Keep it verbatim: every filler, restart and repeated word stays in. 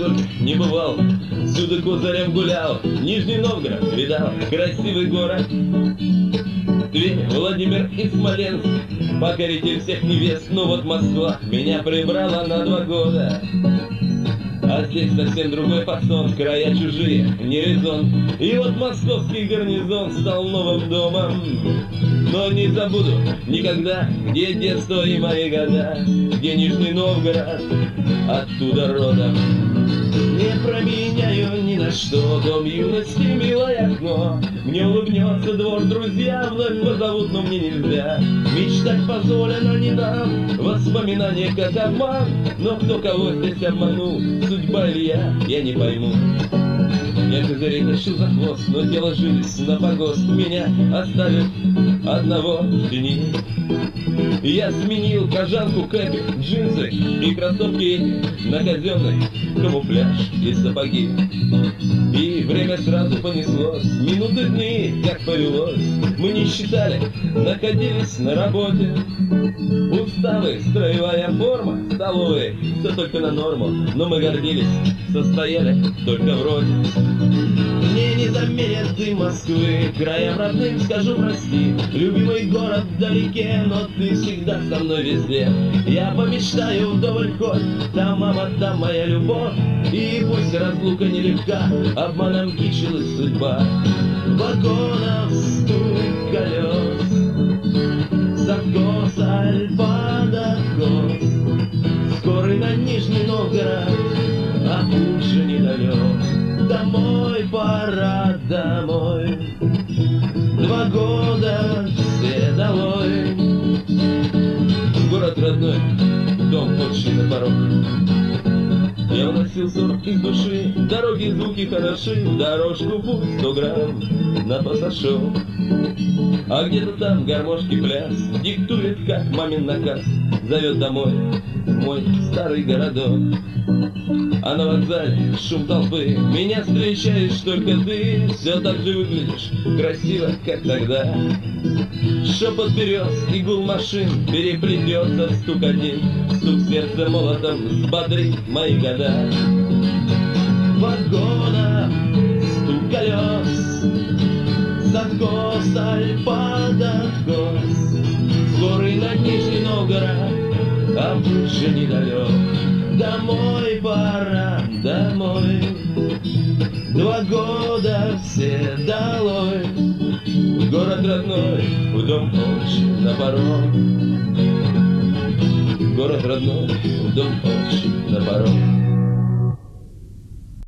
только не бывал, всюду козырем гулял, Нижний Новгород видал, красивый город. Тверь, Владимир и Смоленск, покоритель всех невест. Ну вот Москва меня прибрала на два года. А здесь совсем другой фасон, края чужие, не резон. И вот московский гарнизон стал новым домом. Но не забуду никогда, где детство и мои года, где Нижний Новгород, оттуда родом. Не променяю ни на что дом юности, милое окно. Мне улыбнется двор, друзья вновь позовут, но мне нельзя. Мечтать позволено не нам, воспоминания как обман. Но кто кого здесь обманул, судьба или я, я не пойму. Я козырей тащил за хвост, но дело жились на погост. Меня оставят одного в тени. Я сменил кожанку, кэпик, джинсы и кроссовки эти на казенный камуфляж и сапоги. И время сразу понеслось, минуты, дни, как повелось. Мы не считали, находились на работе. Уставы, строевая форма, столовые, все только на норму. Но мы гордились, состояли только вроде. Мне не заменят ты Москвы, краям родным скажу прости. Любимый город вдалеке, но ты всегда со мной везде. Я помечтаю вдоволь хоть, там мама, там моя любовь. И пусть разлука нелегка, обманом кичилась судьба. Вагонов стук колес, Совгоз, Альпа-Докос, скорый на Нижний Новгород, а путь же недалек. Домой пора, домой, два года все долой. Город родной, дом отчий на порог. Я уносил ссор из души, дороги, звуки хороши, дорожку путь сто грамм на то сошел. А где-то там гармошки пляс диктует, как мамин наказ, зовет домой мой старый городок. А на вокзале шум толпы, меня встречаешь только ты. Все так же выглядишь, красиво, как тогда. Шепот берез и гул машин переплетется в стук один. Стук сердца молотом взбодрит мои года. Вагона, стук колес, Совгоз, Альпа-Докос, скорый на Нижний Новгород, а путь же недалек. Домой пора, домой, два года все долой. Город родной, в дом отчий на порог. Город родной, в дом отчий.